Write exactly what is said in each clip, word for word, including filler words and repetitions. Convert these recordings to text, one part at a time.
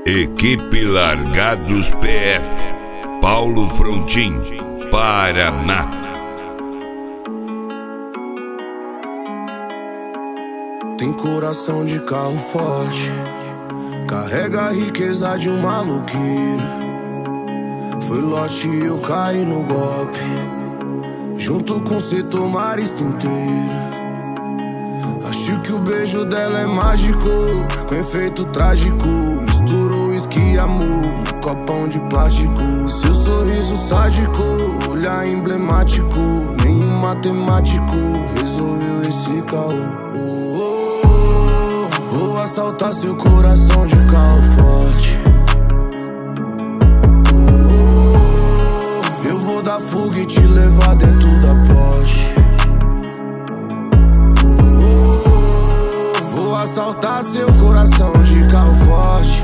Equipe Largados P F, Paulo Frontin, Paraná. Tem coração de carro forte, carrega a riqueza de um maluqueiro. Foi lote e eu caí no golpe, junto com o setor marista inteiro. Acho que o beijo dela é mágico, com efeito trágico. Misturou uísque e amor no copão de plástico. Seu sorriso sádico, olhar emblemático. Nenhum matemático resolveu esse caô. Oh, oh, oh. Vou assaltar seu coração de carro forte. Oh, oh. Eu vou dar fuga e te levar dentro da Porsche. Vou assaltar seu coração de carro forte.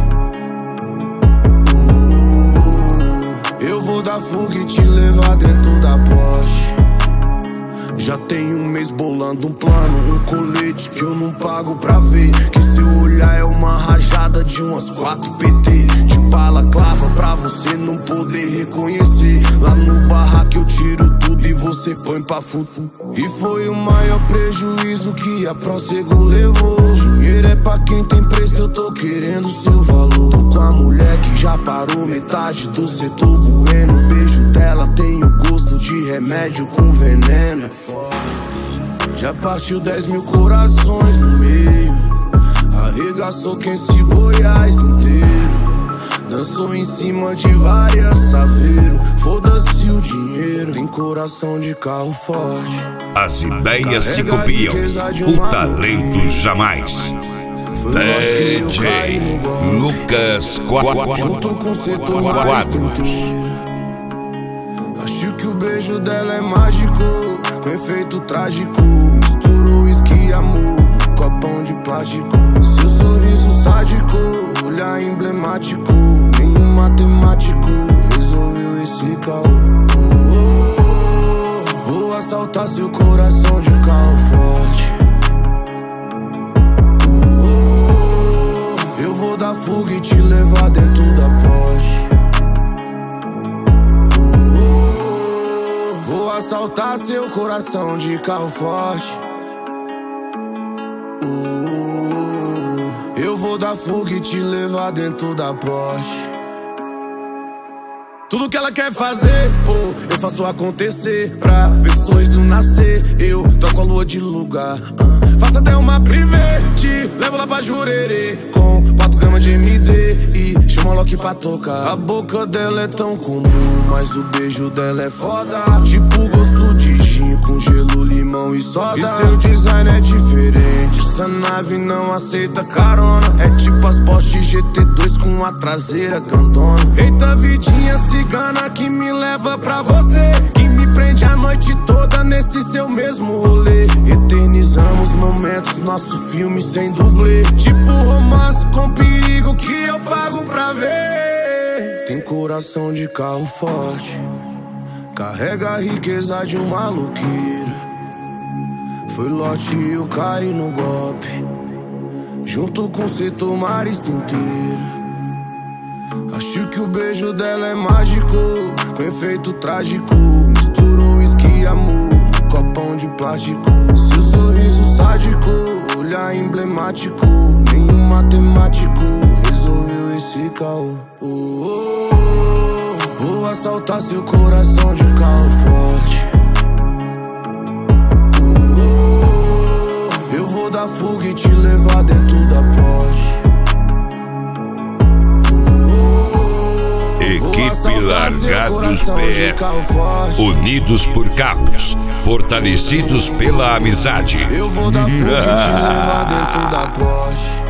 uh, Eu vou dar fuga e te levar dentro da Porsche. Já tem um mês bolando um plano, um colete que eu não pago pra ver. Que seu olhar é uma rajada de umas quatro P T. De bala clava pra você não poder reconhecer. Lá no barraco eu tiro tudo e você põe pra fufu. E foi o maior prejuízo que a Prosego levou. Dinheiro é pra quem tem preço, eu tô querendo seu valor. Tô com a mulher que já parou metade do setor bueno. O beijo dela tem o gosto de remédio com veneno. Já partiu dez mil corações no meio, arregaçou quem se Goiás inteiro. Dançou em cima de várias saveiros. Foda-se o dinheiro, tem coração de carro forte. As ideias se copiam, o talento jamais. D J Lucas Quadros. Acho que o beijo dela é mágico, com efeito trágico. Misturou uísque e amor no copão de plástico. Seu sorriso sádico, olhar emblemático. Nenhum matemático resolveu esse caô. oh, oh, oh. Vou assaltar seu coração de carro forte. oh, oh. Eu vou dar fuga e te levar dentro da Porsche. Vou assaltar seu coração de carro forte. uh, Eu vou dar fuga e te levar dentro da Porsche. Tudo que ela quer fazer, pô, eu faço acontecer. Pra ver sorriso nascer, eu troco a lua de lugar. uh, Faço até uma private, levo lá pra Jurerê com quatro gramas de M D e chama a Loki pra tocar. A boca dela é tão comum, mas o beijo dela é foda. Tipo gosto de gin com gelo, limão e soda. E seu design é diferente, essa nave não aceita carona. É tipo as Porsche G T dois com a traseira grandona. Eita vidinha cigana que me leva pra você, que me prende a noite toda nesse seu mesmo rolê. Eternizamos momentos, nosso filme sem dublê. Tipo romance com perigo que eu pago pra ver. Tem coração de carro forte, carrega a riqueza de um maluqueiro. Foi lote e eu caí no golpe, junto com o setor marista inteiro. Acho que o beijo dela é mágico, com efeito trágico. Misturou uísque e amor no copão de plástico. Seu sorriso sádico, olhar emblemático. Nenhum matemático resolveu esse caô. oh, oh, oh. Vou assaltar seu coração de carro forte. oh, oh. Eu vou dar fuga e te levar dentro da Porsche. Equipe Largados P F, unidos por carros, fortalecidos pela amizade. Eu vou dar fuga e te levar dentro da Porsche.